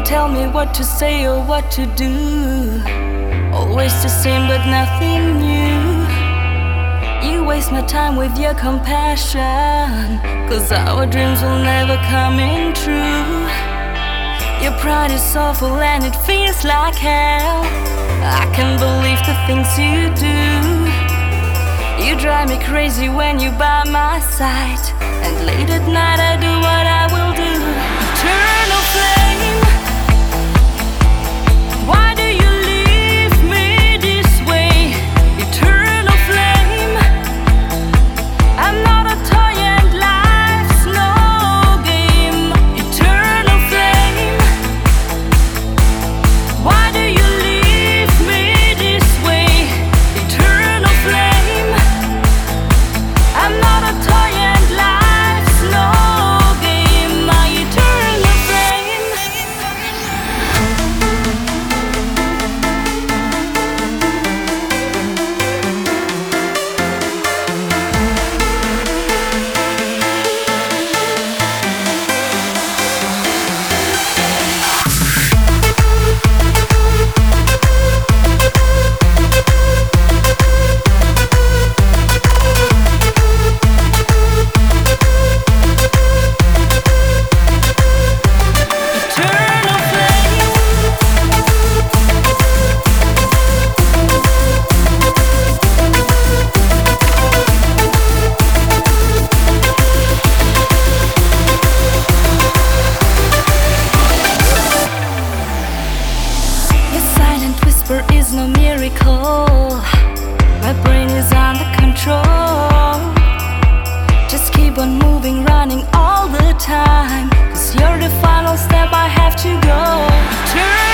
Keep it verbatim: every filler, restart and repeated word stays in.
tell me what to say or what to do. Always the same but nothing new. You waste my time with your compassion, 'cause our dreams will never come in true. Your pride is awful and it feels like hell. I can't believe the things you do. You drive me crazy when you're by my side, and late at night I do what I will do. Eternal flame, why do you leave me this way? Eternal flame, I'm not a toy and life's no game. Eternal flame, why do you leave me this way? Eternal flame, I'm not a toy and life's no game. My eternal flame. Is no miracle. My brain is under control. Just keep on moving, running all the time, 'cause you're the final step I have to go. Turn